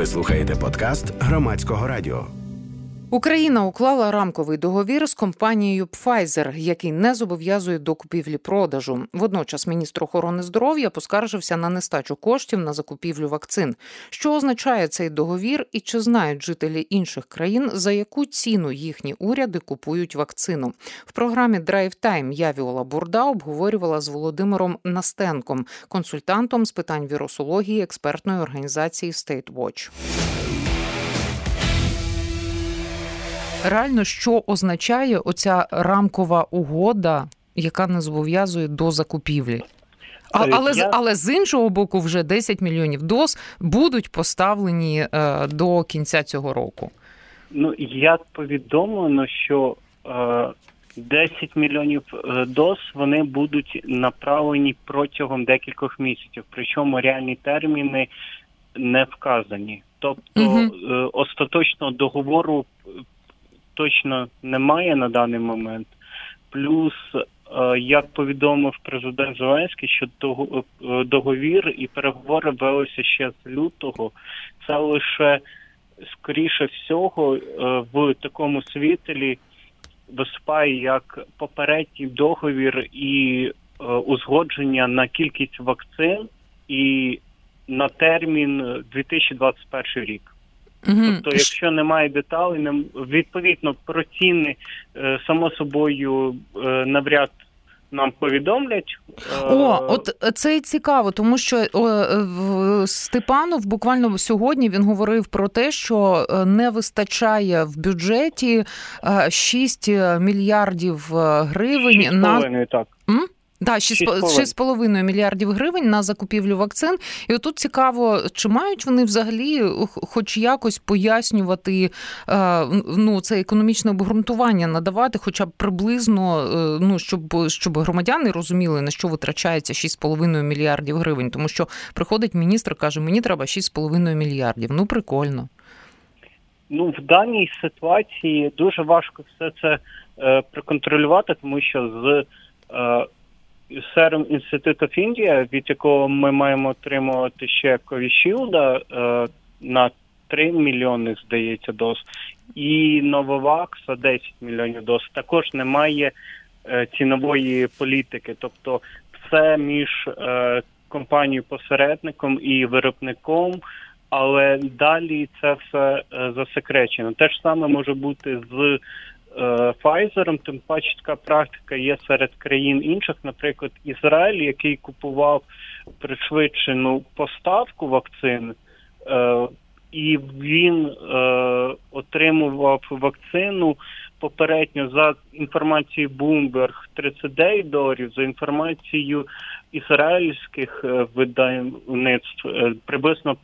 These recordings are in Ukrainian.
Ви слухаєте подкаст Громадського радіо. Україна уклала рамковий договір з компанією Pfizer, який не зобов'язує до купівлі-продажу. Водночас міністр охорони здоров'я поскаржився на нестачу коштів на закупівлю вакцин. Що означає цей договір і чи знають жителі інших країн, за яку ціну їхні уряди купують вакцину? В програмі Drive Time я, Віола Бурда, обговорювала з Володимиром Настенком, консультантом з питань вірусології експертної організації State Watch. Реально, що означає оця рамкова угода, яка не зобов'язує до закупівлі? Але з іншого боку, вже 10 мільйонів доз будуть поставлені до кінця цього року. Як повідомлено, що 10 мільйонів доз, вони будуть направлені протягом декількох місяців, причому реальні терміни не вказані. Тобто остаточного договору точно немає на даний момент. Плюс, як повідомив президент Зеленський, що договір і переговори велися ще з лютого, це лише, скоріше всього, в такому світлі виступає як попередній договір і узгодження на кількість вакцин і на термін 2021 рік. Тобто, якщо немає деталей, відповідно про ціни, само собою, навряд нам повідомлять. От це і цікаво, тому що Степанов буквально сьогодні він говорив про те, що не вистачає в бюджеті 6 мільярдів гривень 6,5, так. 6,5 мільярдів гривень на закупівлю вакцин. І отут цікаво, чи мають вони взагалі хоч якось пояснювати, це економічне обґрунтування, надавати хоча б приблизно, щоб громадяни розуміли, на що витрачається 6,5 мільярдів гривень. Тому що приходить міністр, каже, мені треба 6,5 мільярдів. Прикольно. В даній ситуації дуже важко все це проконтролювати, тому що з Serum Institute of India, від якого ми маємо отримувати ще Covishield на 3 мільйони, здається, доз, і Novavax 10 мільйонів доз. Також немає цінової політики. Тобто це між компанією-посередником і виробником, але далі це все засекречено. Те ж саме може бути з Pfizer, тим паче така практика є серед країн інших, наприклад, Ізраїль, який купував пришвидшену поставку вакцин, і він отримував вакцину попередньо за інформацією Bloomberg $39, за інформацією ізраїльських видавництв приблизно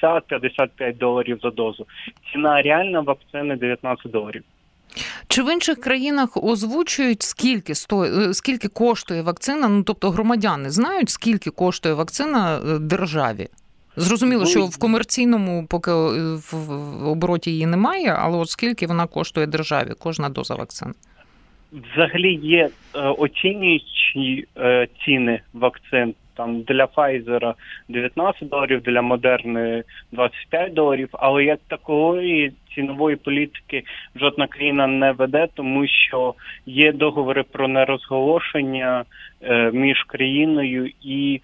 $50-55 за дозу. Ціна реальна вакцини $19. Чи в інших країнах озвучують, скільки коштує вакцина? Тобто громадяни знають, скільки коштує вакцина державі? Зрозуміло, що в комерційному поки в обороті її немає, але от скільки вона коштує державі, кожна доза вакцини? Взагалі є оцінюючі ціни вакцин. Там для Pfizer $19, для Moderna $25, але як такої цінової політики жодна країна не веде, тому що є договори про нерозголошення між країною і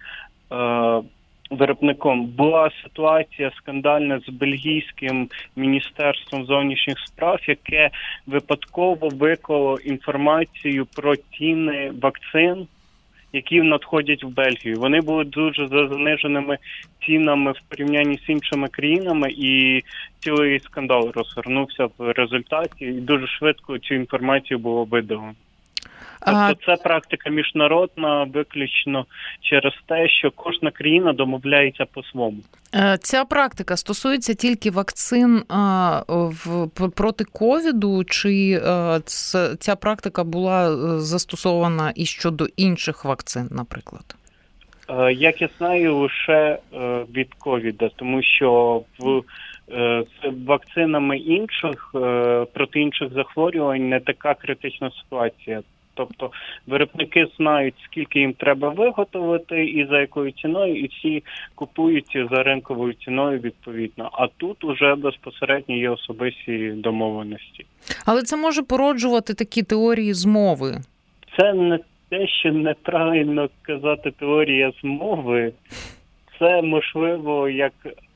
виробником. Була ситуація скандальна з бельгійським міністерством зовнішніх справ, яке випадково виклало інформацію про ціни вакцин, які надходять в Бельгію. Вони були дуже за заниженими цінами в порівнянні з іншими країнами, і цілий скандал розгорнувся в результаті, і дуже швидко цю інформацію було видалено. Тобто це практика міжнародна виключно через те, що кожна країна домовляється по-своєму. Ця практика стосується тільки вакцин проти ковіду, чи ця практика була застосована і щодо інших вакцин, наприклад? Як я знаю, лише від ковіда, тому що з вакцинами інших проти інших захворювань не така критична ситуація. Тобто виробники знають, скільки їм треба виготовити і за якою ціною, і всі купують за ринковою ціною відповідно. А тут уже безпосередньо є особисті домовленості. Але це може породжувати такі теорії змови. Це не те, що неправильно казати теорія змови. Це, можливо, як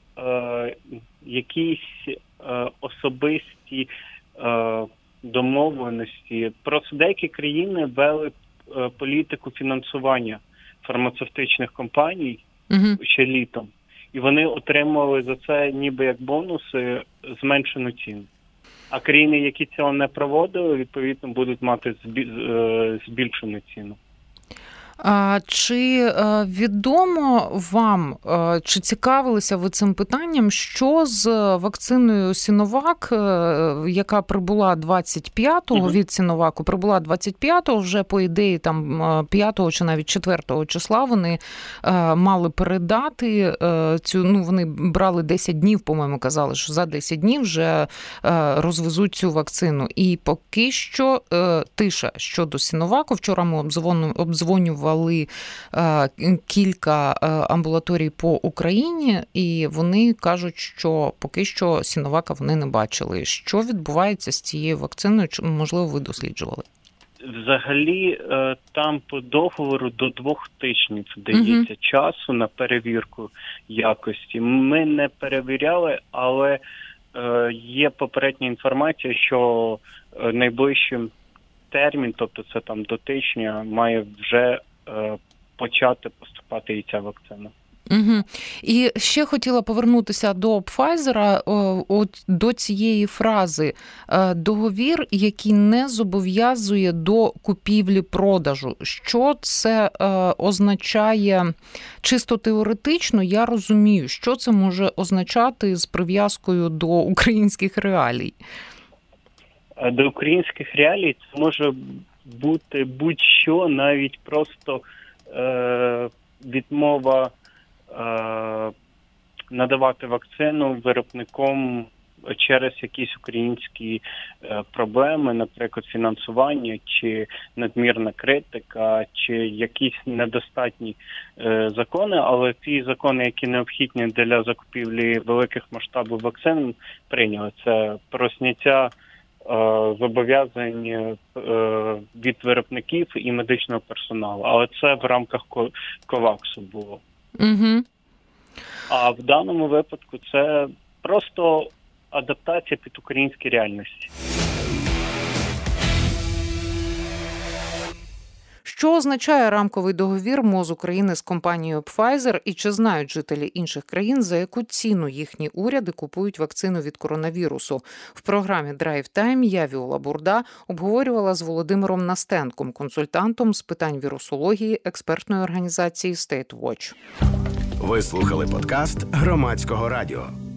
якісь особисті домовленості. Просто деякі країни вели політику фінансування фармацевтичних компаній ще літом. І вони отримували за це ніби як бонуси зменшену ціну. А країни, які цього не проводили, відповідно, будуть мати збільшену ціну. Чи відомо вам, чи цікавилися ви цим питанням, що з вакциною Сіновак, яка прибула 25-го, від Сіноваку прибула 25-го, вже по ідеї там 5-го чи навіть 4-го числа вони мали передати цю, вони брали 10 днів, по-моєму, казали, що за 10 днів вже розвезуть цю вакцину. І поки що тиша щодо Сіноваку. Вчора ми обдзвонювали кілька амбулаторій по Україні, і вони кажуть, що поки що Сіновака вони не бачили. Що відбувається з цією вакциною? Можливо, ви досліджували? Взагалі, там по договору до 2 тижнів дається часу на перевірку якості. Ми не перевіряли, але є попередня інформація, що найближчим термін, тобто це там до тижня, має вже почати поступати і ця вакцина. І ще хотіла повернутися до Pfizer, до цієї фрази «договір, який не зобов'язує до купівлі-продажу». Що це означає чисто теоретично? Я розумію, що це може означати з прив'язкою до українських реалій. До українських реалій це може бути будь-що, навіть просто відмова надавати вакцину виробником через якісь українські проблеми, наприклад, фінансування, чи надмірна критика, чи якісь недостатні закони, але ті закони, які необхідні для закупівлі великих масштабів вакцин, прийняли. Це про зняття зобов'язань від виробників і медичного персоналу. Але це в рамках коваксу було. А в даному випадку це просто адаптація під українські реальності. Що означає рамковий договір МОЗ України з компанією Pfizer і чи знають жителі інших країн, за яку ціну їхні уряди купують вакцину від коронавірусу? В програмі Drive Time я, Віола Бурда, обговорювала з Володимиром Настенком, консультантом з питань вірусології експертної організації State Watch. Ви слухали подкаст Громадського радіо.